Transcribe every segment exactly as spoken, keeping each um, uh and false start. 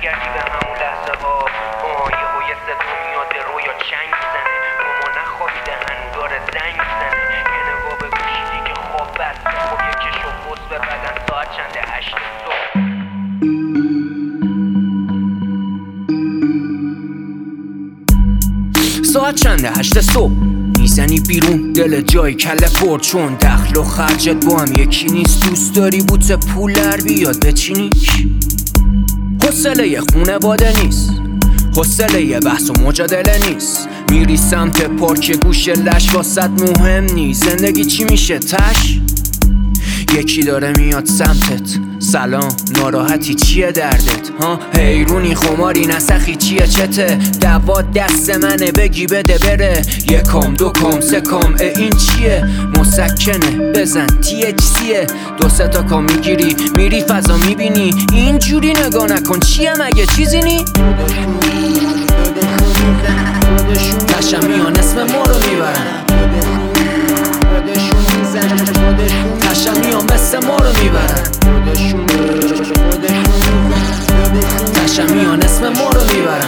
برگردی به همون لحظه ها. آه یه ها یه صدا میاد به رویا چنگ میزنه. ماما نخوابیده هنو داره زنگ میزنه. یه نگاه به گوشیدی که خواب بسته. خب یه کش و بوس به بدن. ساعت چنده؟ هشت صبح. ساعت چنده؟ هشت صبح. میزنی بیرون دل جای کله پر، چون دخل و خرجت با هم یکی نیست. دوست داری بوت پولر بیاد بچینیش. حوصله یه خونواده نیست، حوصله یه بحث و مجادله نیست. میری سمت پارک گوش لش واسط مهم نیست. زندگی چی میشه تش؟ یکی داره میاد سمتت. سلام، ناراحتی چیه دردت؟ ها حیرونی خماری نسخی چیه چته؟ دوات دست منه بگی بده بره. یکم دوکم سکم این چیه؟ مسکنه بزن تی اچ سیه. دو سه تا کام میگیری میری فضا میبینی. اینجوری نگاه نکن چیه مگه چیزی نی؟ تشم میان اسم ما رو میبرن. تشم میان مثل ما رو میبرن. تشم میان اسم ما رو میبرن.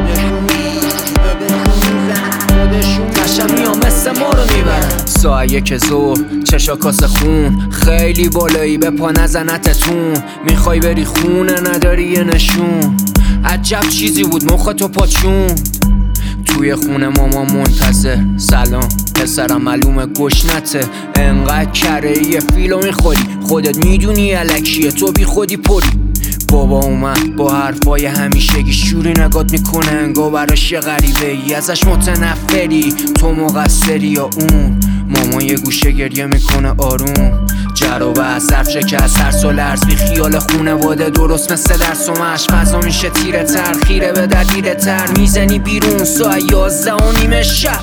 تشم میان مثل ما رو میبرن. ساعت یک ظهر چشا کاسه خون. خیلی بالایی به پا نزنتتون. میخوای بری خونه نداری یه نشون. عجب چیزی بود مخت و پاچون. توی خونه ماما منتظر. سلام پسرم معلومه گشنته. انقدر کره یه فیلو میخوری. خودت میدونی الکیه تو بی خودی پری. بابا اومد با حرفای همیشگی شوری نگات میکنه انگار براش یه غریبه ای. ازش متنفری تو مقصری یا اون؟ ماما یه گوشه گریه میکنه آروم. جر و بحث حرف شکست ترس و لرز. بی خیال خونواده درست مثل درس و مشق. فضا میشه تیره تر خیره به در دیره تر. میزنی بیرون ساعت یازده و نیم شب.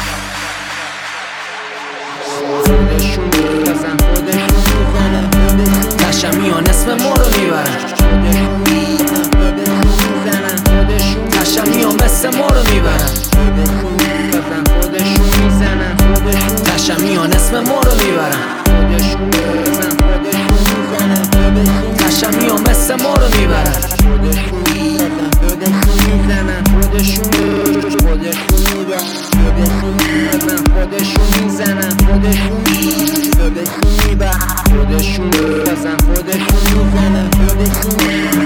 تشم میان اسم ما رو میبرن. تشم میان مثل ما رو میبرن. تشم میان اسم ما رو میبرن. تشم میان مثل ما رو میبرن. خودشون میزنن خودشون خودشون میبرن. خودشون بزن خودشون میزنن خودشون